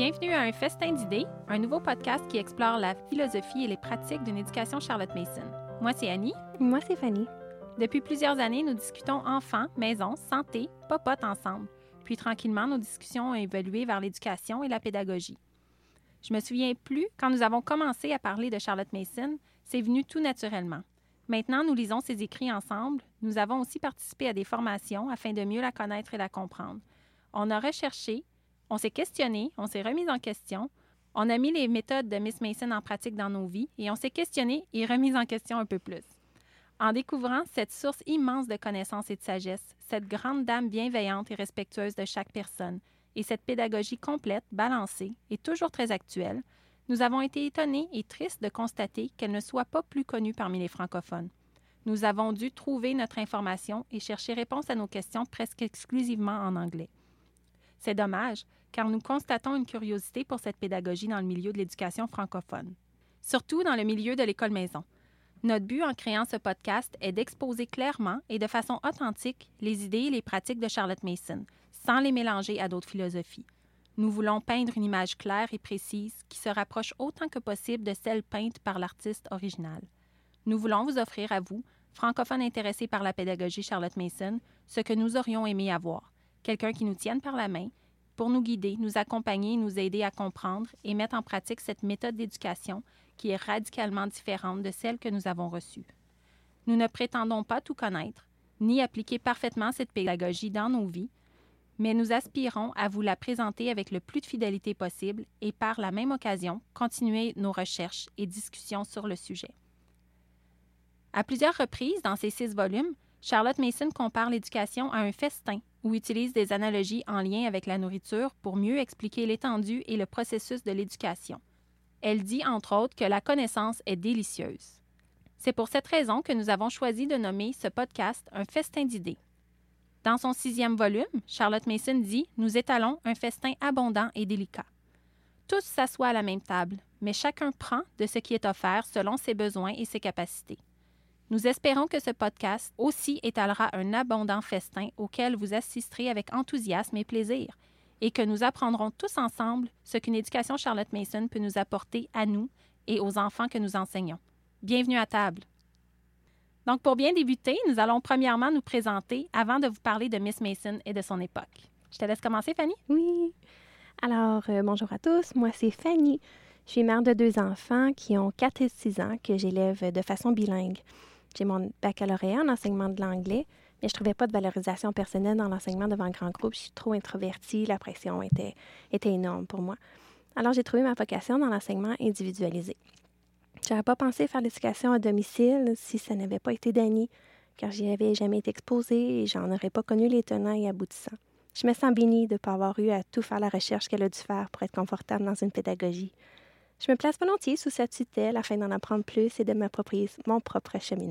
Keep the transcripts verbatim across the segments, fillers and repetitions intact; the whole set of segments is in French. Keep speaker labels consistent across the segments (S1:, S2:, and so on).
S1: Bienvenue à un festin d'idées, un nouveau podcast qui explore la philosophie et les pratiques d'une éducation Charlotte Mason. Moi, c'est Annie.
S2: Moi, c'est Fanny.
S1: Depuis plusieurs années, nous discutons enfants, maison, santé, popote ensemble. Puis tranquillement, nos discussions ont évolué vers l'éducation et la pédagogie. Je me souviens plus, quand nous avons commencé à parler de Charlotte Mason, c'est venu tout naturellement. Maintenant, nous lisons ses écrits ensemble. Nous avons aussi participé à des formations afin de mieux la connaître et la comprendre. On a recherché, on s'est questionné, on s'est remis en question, on a mis les méthodes de Miss Mason en pratique dans nos vies et on s'est questionné et remis en question un peu plus. En découvrant cette source immense de connaissances et de sagesse, cette grande dame bienveillante et respectueuse de chaque personne et cette pédagogie complète, balancée et toujours très actuelle, nous avons été étonnés et tristes de constater qu'elle ne soit pas plus connue parmi les francophones. Nous avons dû trouver notre information et chercher réponse à nos questions presque exclusivement en anglais. C'est dommage, car nous constatons une curiosité pour cette pédagogie dans le milieu de l'éducation francophone, surtout dans le milieu de l'école maison. Notre but en créant ce podcast est d'exposer clairement et de façon authentique les idées et les pratiques de Charlotte Mason, sans les mélanger à d'autres philosophies. Nous voulons peindre une image claire et précise qui se rapproche autant que possible de celle peinte par l'artiste original. Nous voulons vous offrir à vous, francophones intéressés par la pédagogie Charlotte Mason, ce que nous aurions aimé avoir. Quelqu'un qui nous tienne par la main, pour nous guider, nous accompagner, nous aider à comprendre et mettre en pratique cette méthode d'éducation qui est radicalement différente de celle que nous avons reçue. Nous ne prétendons pas tout connaître, ni appliquer parfaitement cette pédagogie dans nos vies, mais nous aspirons à vous la présenter avec le plus de fidélité possible et par la même occasion, continuer nos recherches et discussions sur le sujet. À plusieurs reprises, dans ces six volumes, Charlotte Mason compare l'éducation à un festin ou utilise des analogies en lien avec la nourriture pour mieux expliquer l'étendue et le processus de l'éducation. Elle dit, entre autres, que la connaissance est délicieuse. C'est pour cette raison que nous avons choisi de nommer ce podcast un festin d'idées. Dans son sixième volume, Charlotte Mason dit « Nous étalons un festin abondant et délicat. Tous s'assoient à la même table, mais chacun prend de ce qui est offert selon ses besoins et ses capacités. Nous espérons que ce podcast aussi étalera un abondant festin auquel vous assisterez avec enthousiasme et plaisir et que nous apprendrons tous ensemble ce qu'une éducation Charlotte Mason peut nous apporter à nous et aux enfants que nous enseignons. Bienvenue à table! Donc, pour bien débuter, nous allons premièrement nous présenter avant de vous parler de Miss Mason et de son époque. Je te laisse commencer, Fanny?
S2: Oui. Alors, euh, bonjour à tous. Moi, c'est Fanny. Je suis mère de deux enfants qui ont quatre et six ans que j'élève de façon bilingue. J'ai mon baccalauréat en enseignement de l'anglais, mais je ne trouvais pas de valorisation personnelle dans l'enseignement devant un grand groupe. Je suis trop introvertie, la pression était, était énorme pour moi. Alors, j'ai trouvé ma vocation dans l'enseignement individualisé. Je n'aurais pas pensé faire l'éducation à domicile si ça n'avait pas été d'Annie, car j'y avais jamais été exposée et j'en aurais pas connu les tenants et aboutissants. Je me sens bénie de ne pas avoir eu à tout faire la recherche qu'elle a dû faire pour être confortable dans une pédagogie. Je me place volontiers sous sa tutelle afin d'en apprendre plus et de m'approprier mon propre cheminement.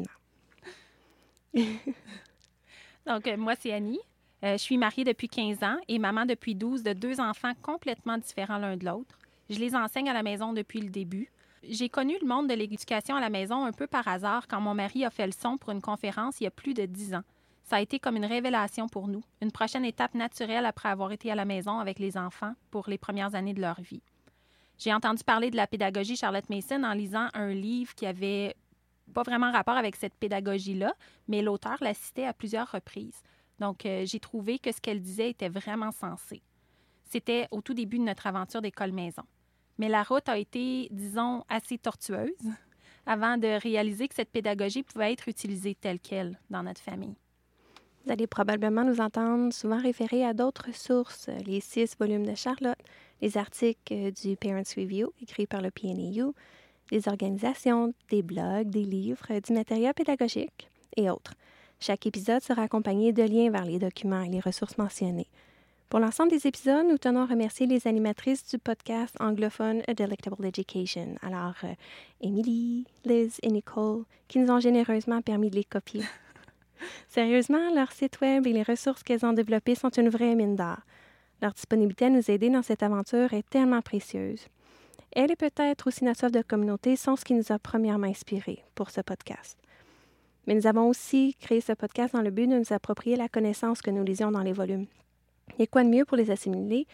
S1: Donc, euh, moi, c'est Annie. Euh, je suis mariée depuis quinze ans et maman depuis douze de deux enfants complètement différents l'un de l'autre. Je les enseigne à la maison depuis le début. J'ai connu le monde de l'éducation à la maison un peu par hasard quand mon mari a fait le son pour une conférence il y a plus de dix ans. Ça a été comme une révélation pour nous, une prochaine étape naturelle après avoir été à la maison avec les enfants pour les premières années de leur vie. J'ai entendu parler de la pédagogie Charlotte Mason en lisant un livre qui avait pas vraiment rapport avec cette pédagogie-là, mais l'auteur la citait à plusieurs reprises. Donc, euh, j'ai trouvé que ce qu'elle disait était vraiment sensé. C'était au tout début de notre aventure d'école maison. Mais la route a été, disons, assez tortueuse avant de réaliser que cette pédagogie pouvait être utilisée telle qu'elle dans notre famille.
S2: Vous allez probablement nous entendre souvent référer à d'autres sources, les six volumes de Charlotte, les articles du Parents Review écrits par le P N A U, des organisations, des blogs, des livres, du matériel pédagogique et autres. Chaque épisode sera accompagné de liens vers les documents et les ressources mentionnées. Pour l'ensemble des épisodes, nous tenons à remercier les animatrices du podcast anglophone A Delectable Education. Alors, euh, Émilie, Liz et Nicole, qui nous ont généreusement permis de les copier. Sérieusement, leur site web et les ressources qu'elles ont développées sont une vraie mine d'or. Leur disponibilité à nous aider dans cette aventure est tellement précieuse. Elle et peut-être aussi notre soif de communauté sont ce qui nous a premièrement inspirés pour ce podcast. Mais nous avons aussi créé ce podcast dans le but de nous approprier la connaissance que nous lisions dans les volumes. Et quoi de mieux pour les assimiler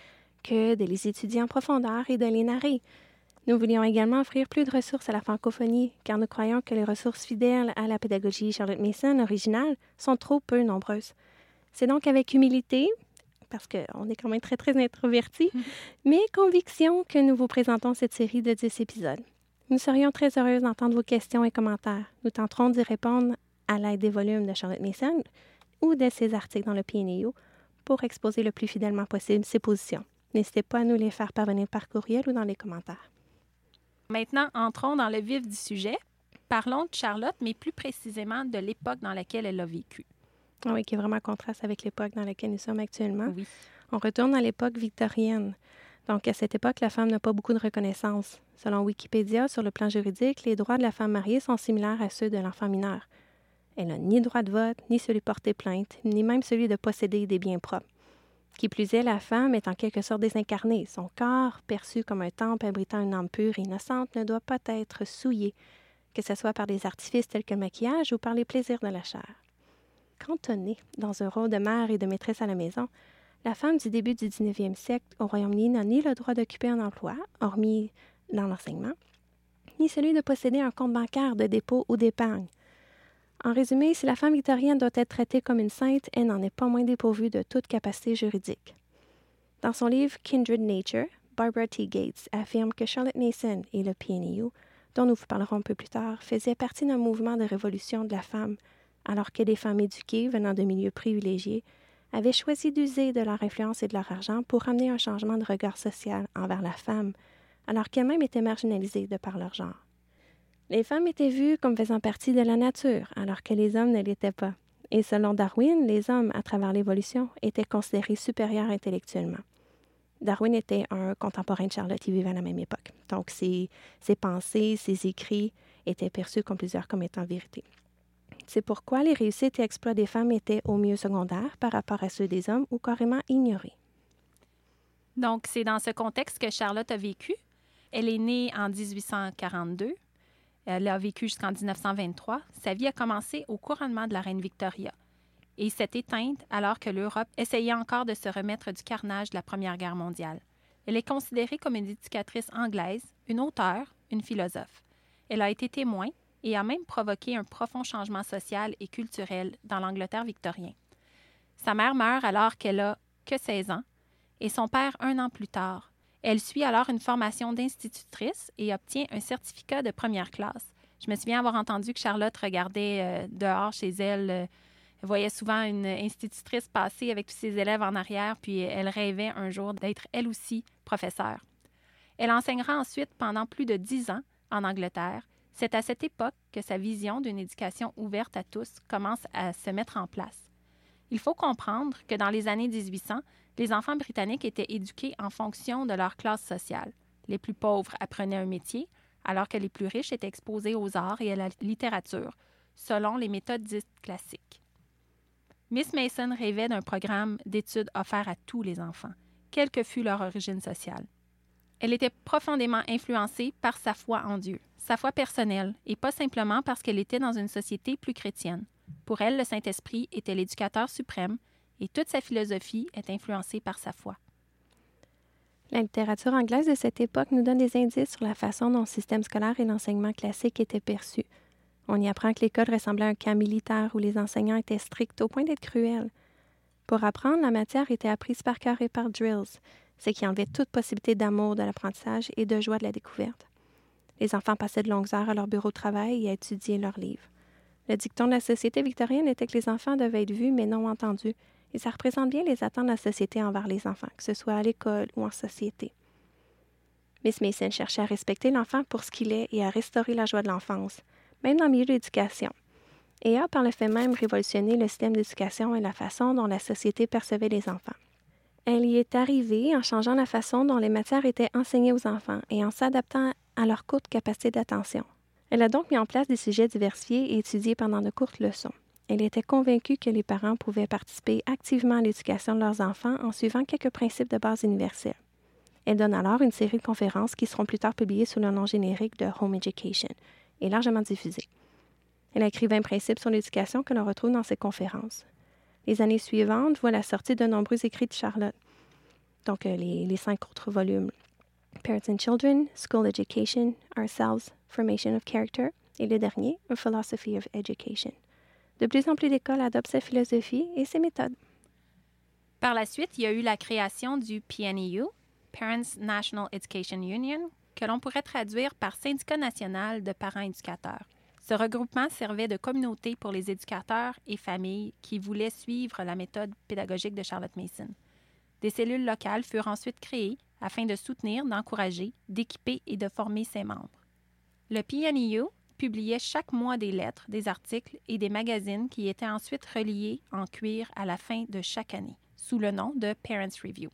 S2: que de les étudier en profondeur et de les narrer. Nous voulions également offrir plus de ressources à la francophonie, car nous croyons que les ressources fidèles à la pédagogie Charlotte Mason originale sont trop peu nombreuses. C'est donc avec humilité, parce qu'on est quand même très, très introvertis, mmh. mais conviction que nous vous présentons cette série de dix épisodes. Nous serions très heureuses d'entendre vos questions et commentaires. Nous tenterons d'y répondre à l'aide des volumes de Charlotte Mason ou de ses articles dans le P N A U pour exposer le plus fidèlement possible ses positions. N'hésitez pas à nous les faire parvenir par courriel ou dans les commentaires.
S1: Maintenant, entrons dans le vif du sujet. Parlons de Charlotte, mais plus précisément de l'époque dans laquelle elle a vécu.
S2: Oui, qui est vraiment en contraste avec l'époque dans laquelle nous sommes actuellement.
S1: Oui.
S2: On retourne à l'époque victorienne. Donc, à cette époque, la femme n'a pas beaucoup de reconnaissance. Selon Wikipédia, sur le plan juridique, les droits de la femme mariée sont similaires à ceux de l'enfant mineur. Elle n'a ni droit de vote, ni celui de porter plainte, ni même celui de posséder des biens propres. Qui plus est, la femme est en quelque sorte désincarnée. Son corps, perçu comme un temple abritant une âme pure et innocente, ne doit pas être souillé, que ce soit par des artifices tels que le maquillage ou par les plaisirs de la chair. Cantonnée dans un rôle de mère et de maîtresse à la maison, la femme du début du dix-neuvième siècle au Royaume-Uni n'a ni le droit d'occuper un emploi, hormis dans l'enseignement, ni celui de posséder un compte bancaire de dépôt ou d'épargne. En résumé, si la femme victorienne doit être traitée comme une sainte, elle n'en est pas moins dépourvue de toute capacité juridique. Dans son livre Kindred Nature, Barbara T. Gates affirme que Charlotte Mason et le P N A U, dont nous vous parlerons un peu plus tard, faisaient partie d'un mouvement de révolution de la femme, alors que des femmes éduquées venant de milieux privilégiés avaient choisi d'user de leur influence et de leur argent pour amener un changement de regard social envers la femme, alors qu'elles-mêmes étaient marginalisées de par leur genre. Les femmes étaient vues comme faisant partie de la nature, alors que les hommes ne l'étaient pas. Et selon Darwin, les hommes, à travers l'évolution, étaient considérés supérieurs intellectuellement. Darwin était un contemporain de Charlotte, il vivait à la même époque. Donc, ses, ses pensées, ses écrits étaient perçus comme plusieurs comme étant vérité. C'est pourquoi les réussites et exploits des femmes étaient au mieux secondaires par rapport à ceux des hommes ou carrément ignorés.
S1: Donc, c'est dans ce contexte que Charlotte a vécu. Elle est née en dix-huit cent quarante-deux. Elle a vécu jusqu'en dix-neuf cent vingt-trois. Sa vie a commencé au couronnement de la reine Victoria et s'est éteinte alors que l'Europe essayait encore de se remettre du carnage de la Première Guerre mondiale. Elle est considérée comme une éducatrice anglaise, une auteure, une philosophe. Elle a été témoin et a même provoqué un profond changement social et culturel dans l'Angleterre victorien. Sa mère meurt alors qu'elle a que seize ans et son père un an plus tard. Elle suit alors une formation d'institutrice et obtient un certificat de première classe. Je me souviens avoir entendu que Charlotte regardait euh, dehors chez elle. Euh, elle voyait souvent une institutrice passer avec tous ses élèves en arrière, puis elle rêvait un jour d'être elle aussi professeure. Elle enseignera ensuite pendant plus de dix ans en Angleterre. C'est à cette époque que sa vision d'une éducation ouverte à tous commence à se mettre en place. Il faut comprendre que dans les années dix-huit cents, les enfants britanniques étaient éduqués en fonction de leur classe sociale. Les plus pauvres apprenaient un métier, alors que les plus riches étaient exposés aux arts et à la littérature, selon les méthodes dites classiques. Miss Mason rêvait d'un programme d'études offert à tous les enfants, quelle que fût leur origine sociale. Elle était profondément influencée par sa foi en Dieu, sa foi personnelle, et pas simplement parce qu'elle était dans une société plus chrétienne. Pour elle, le Saint-Esprit était l'éducateur suprême, et toute sa philosophie est influencée par sa foi.
S2: La littérature anglaise de cette époque nous donne des indices sur la façon dont le système scolaire et l'enseignement classique étaient perçus. On y apprend que l'école ressemblait à un camp militaire où les enseignants étaient stricts au point d'être cruels. Pour apprendre, la matière était apprise par cœur et par drills, ce qui enlevait toute possibilité d'amour de l'apprentissage et de joie de la découverte. Les enfants passaient de longues heures à leur bureau de travail et à étudier leurs livres. Le dicton de la société victorienne était que les enfants devaient être vus mais non entendus, et ça représente bien les attentes de la société envers les enfants, que ce soit à l'école ou en société. Miss Mason cherchait à respecter l'enfant pour ce qu'il est et à restaurer la joie de l'enfance, même dans le milieu de l'éducation, et a par le fait même révolutionné le système d'éducation et la façon dont la société percevait les enfants. Elle y est arrivée en changeant la façon dont les matières étaient enseignées aux enfants et en s'adaptant à leur courte capacité d'attention. Elle a donc mis en place des sujets diversifiés et étudiés pendant de courtes leçons. Elle était convaincue que les parents pouvaient participer activement à l'éducation de leurs enfants en suivant quelques principes de base universels. Elle donne alors une série de conférences qui seront plus tard publiées sous le nom générique de Home Education et largement diffusées. Elle a écrit vingt principes sur l'éducation que l'on retrouve dans ses conférences. Les années suivantes voient la sortie de nombreux écrits de Charlotte. donc euh, les, les cinq autres volumes. Parents and Children, School Education, Ourselves, Formation of Character, et le dernier, A Philosophy of Education. De plus en plus d'écoles adoptent cette philosophie et ses méthodes.
S1: Par la suite, il y a eu la création du P N E U, Parents National Education Union, que l'on pourrait traduire par Syndicat national de parents éducateurs. Ce regroupement servait de communauté pour les éducateurs et familles qui voulaient suivre la méthode pédagogique de Charlotte Mason. Des cellules locales furent ensuite créées afin de soutenir, d'encourager, d'équiper et de former ses membres. Le P N E U publiait chaque mois des lettres, des articles et des magazines qui étaient ensuite reliés en cuir à la fin de chaque année, sous le nom de Parents Review.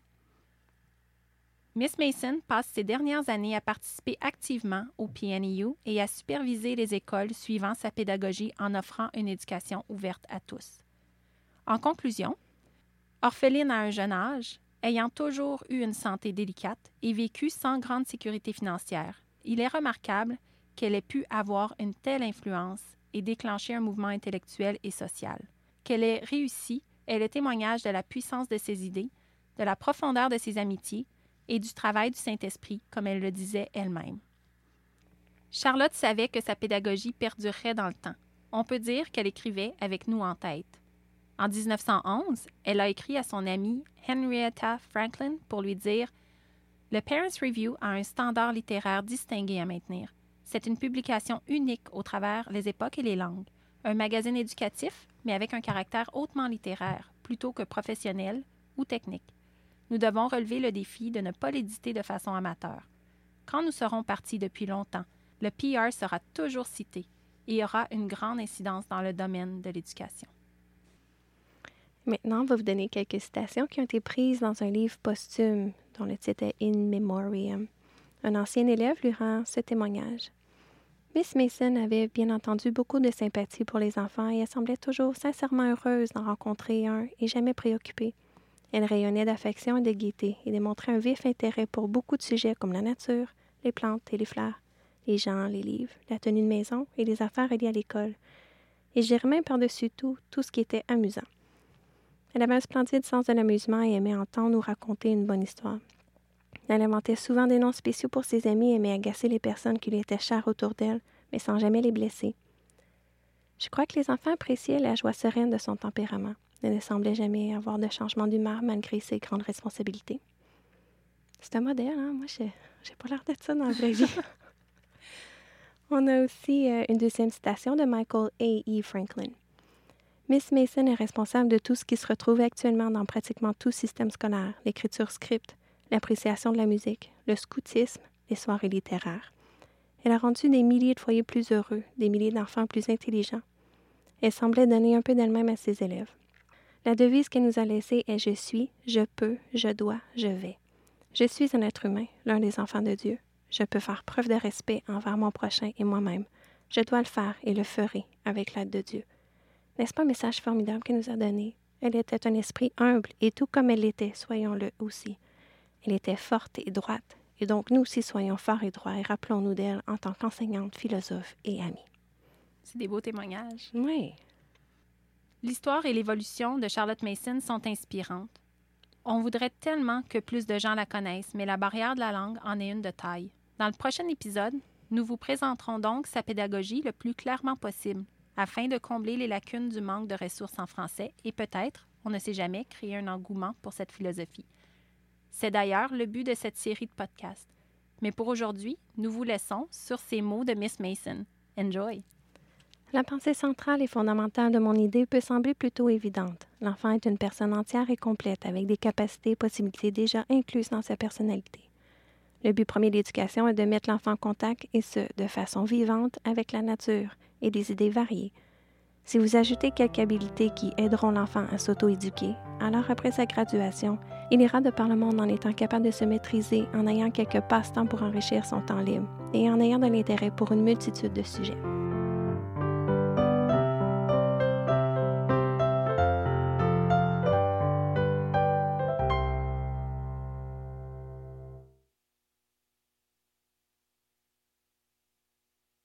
S1: Miss Mason passe ses dernières années à participer activement au P N E U et à superviser les écoles suivant sa pédagogie en offrant une éducation ouverte à tous. En conclusion, orpheline à un jeune âge, ayant toujours eu une santé délicate et vécu sans grande sécurité financière, il est remarquable qu'elle ait pu avoir une telle influence et déclencher un mouvement intellectuel et social. Qu'elle ait réussi est le témoignage de la puissance de ses idées, de la profondeur de ses amitiés et du travail du Saint-Esprit, comme elle le disait elle-même. Charlotte savait que sa pédagogie perdurerait dans le temps. On peut dire qu'elle écrivait avec nous en tête. En dix-neuf cent onze, elle a écrit à son amie Henrietta Franklin pour lui dire « Le Parents Review a un standard littéraire distingué à maintenir. C'est une publication unique au travers les époques et les langues. Un magazine éducatif, mais avec un caractère hautement littéraire, plutôt que professionnel ou technique. Nous devons relever le défi de ne pas l'éditer de façon amateur. Quand nous serons partis depuis longtemps, le P R sera toujours cité et aura une grande incidence dans le domaine de l'éducation. »
S2: Maintenant, on va vous donner quelques citations qui ont été prises dans un livre posthume dont le titre est In Memoriam. Un ancien élève lui rend ce témoignage. Miss Mason avait bien entendu beaucoup de sympathie pour les enfants et elle semblait toujours sincèrement heureuse d'en rencontrer un et jamais préoccupée. Elle rayonnait d'affection et de gaieté et démontrait un vif intérêt pour beaucoup de sujets comme la nature, les plantes et les fleurs, les gens, les livres, la tenue de maison et les affaires liées à l'école. Et je dirais même par-dessus tout, tout ce qui était amusant. Elle avait un splendide sens de l'amusement et aimait entendre ou raconter une bonne histoire. Elle inventait souvent des noms spéciaux pour ses amis et aimait agacer les personnes qui lui étaient chères autour d'elle, mais sans jamais les blesser. Je crois que les enfants appréciaient la joie sereine de son tempérament. Elle ne semblait jamais avoir de changement d'humeur malgré ses grandes responsabilités. C'est un modèle, hein? Moi, je n'ai pas l'air de ça dans la vraie vie. On a aussi euh, une deuxième citation de Michael A E Franklin. Miss Mason est responsable de tout ce qui se retrouve actuellement dans pratiquement tout système scolaire, l'écriture script, l'appréciation de la musique, le scoutisme, les soirées littéraires. Elle a rendu des milliers de foyers plus heureux, des milliers d'enfants plus intelligents. Elle semblait donner un peu d'elle-même à ses élèves. La devise qu'elle nous a laissée est « Je suis, je peux, je dois, je vais ». Je suis un être humain, l'un des enfants de Dieu. Je peux faire preuve de respect envers mon prochain et moi-même. Je dois le faire et le ferai avec l'aide de Dieu. N'est-ce pas un message formidable qu'elle nous a donné? Elle était un esprit humble et tout comme elle l'était, soyons-le aussi. Elle était forte et droite, et donc nous aussi soyons forts et droits et rappelons-nous d'elle en tant qu'enseignante, philosophe et amie.
S1: C'est des beaux témoignages.
S2: Oui.
S1: L'histoire et l'évolution de Charlotte Mason sont inspirantes. On voudrait tellement que plus de gens la connaissent, mais la barrière de la langue en est une de taille. Dans le prochain épisode, nous vous présenterons donc sa pédagogie le plus clairement possible, afin de combler les lacunes du manque de ressources en français et peut-être, on ne sait jamais, créer un engouement pour cette philosophie. C'est d'ailleurs le but de cette série de podcasts. Mais pour aujourd'hui, nous vous laissons sur ces mots de Miss Mason. Enjoy!
S2: La pensée centrale et fondamentale de mon idée peut sembler plutôt évidente. L'enfant est une personne entière et complète, avec des capacités et possibilités déjà incluses dans sa personnalité. Le but premier de l'éducation est de mettre l'enfant en contact, et ce, de façon vivante, avec la nature et des idées variées. Si vous ajoutez quelques habiletés qui aideront l'enfant à s'auto-éduquer, alors après sa graduation, il ira de par le monde en étant capable de se maîtriser, en ayant quelques passe-temps pour enrichir son temps libre et en ayant de l'intérêt pour une multitude de sujets.